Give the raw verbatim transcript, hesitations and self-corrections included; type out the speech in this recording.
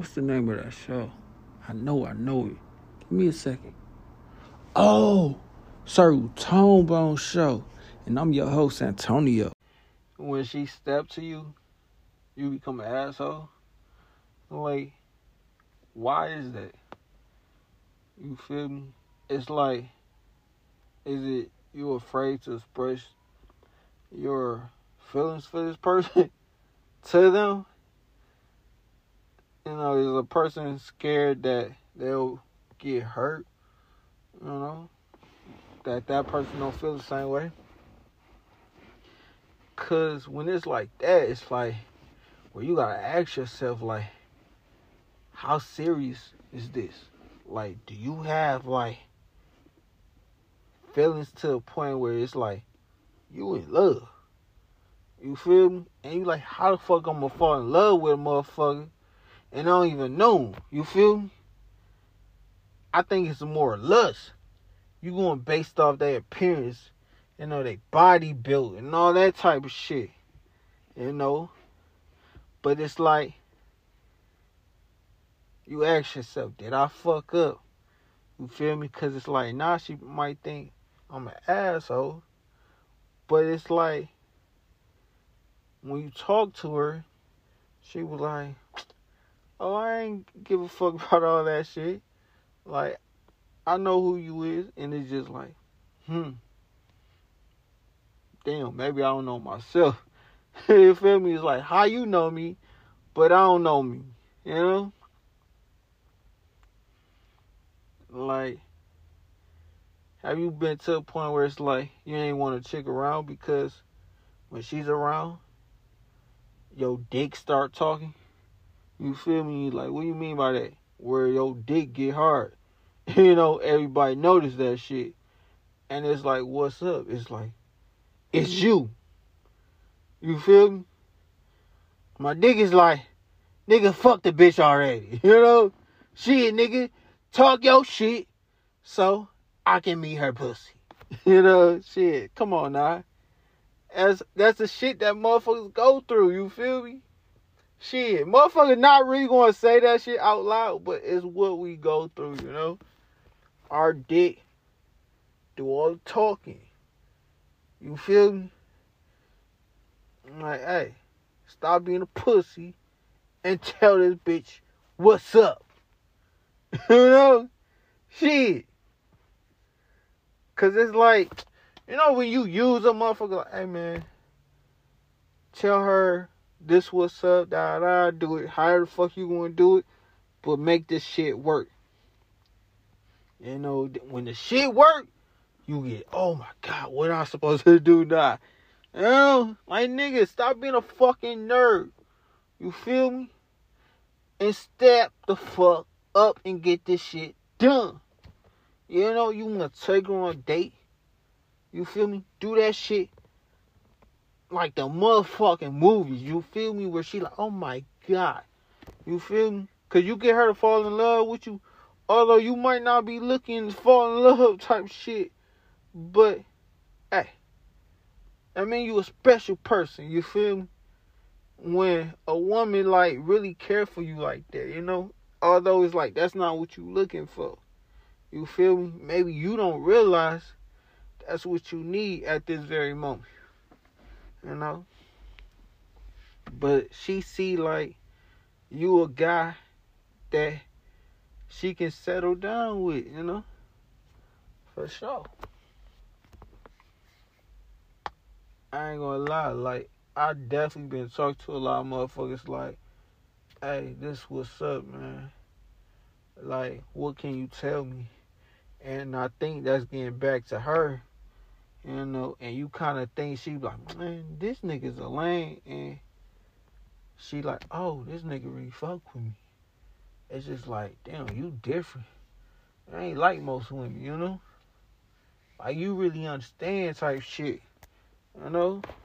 What's the name of that show? I know, I know it. Give me a second. Oh, Sir Tone Bone Show. And I'm your host, Antonio. When she step to you, you become an asshole. Like, why is that? You feel me? It's like, is it you afraid to express your feelings for this person to them? You know, is a person scared that they'll get hurt? You know, that that person don't feel the same way? Cause when it's like that, it's like, well, you gotta ask yourself, like, how serious is this? Like, do you have, like, feelings to a point where it's like, you in love? You feel me? And you like, how the fuck I'm gonna fall in love with a motherfucker and I don't even know him? You feel me? I think it's more lust. You going based off their appearance, you know, their body built and all that type of shit. You know? But it's like, you ask yourself, did I fuck up? You feel me? Because it's like, now she might think I'm an asshole. But it's like, when you talk to her, she was like, oh, I ain't give a fuck about all that shit. Like, I know who you is. And it's just like, hmm. Damn, maybe I don't know myself. You feel me? It's like, how you know me, but I don't know me. You know? Like, have you been to a point where it's like, you ain't want to chick around because when she's around, your dick start talking? You feel me? Like, what do you mean by that? Where your dick get hard. You know, everybody notice that shit. And it's like, what's up? It's like, it's you. You feel me? My dick is like, nigga, fuck the bitch already. You know? Shit, nigga, talk your shit so I can meet her pussy. You know? Shit, come on now. That's, that's the shit that motherfuckers go through. You feel me? Shit, motherfuckers not really going to say that shit out loud, but it's what we go through, you know? Our dick do all the talking. You feel me? I'm like, hey, stop being a pussy and tell this bitch what's up. You know? Shit. Because it's like, you know, when you use a motherfucker, like, hey, man, tell her this what's up, da da, do it however the fuck you gonna do it, but make this shit work. You know, when the shit work, you get, oh my God, what am I supposed to do now? You know, like, nigga, stop being a fucking nerd. You feel me? And step the fuck up and get this shit done. You know, you wanna take her on a date. You feel me? Do that shit like the motherfucking movies, you feel me? Where she like, oh my God, you feel me? Cause you get her to fall in love with you, although you might not be looking to fall in love type shit. But, hey, I mean, you a special person, you feel me? When a woman like really care for you like that, you know? Although it's like, that's not what you looking for. You feel me? Maybe you don't realize that's what you need at this very moment. You know? But she see like you a guy that she can settle down with, you know? For sure. I ain't gonna lie, like, I definitely been talking to a lot of motherfuckers like, hey, this what's up, man. Like, what can you tell me? And I think that's getting back to her. You know, and you kind of think she like, man, this nigga's a lame. And she like, oh, this nigga really fuck with me. It's just like, damn, you different. I ain't like most women, you know? Like, you really understand type shit, you know?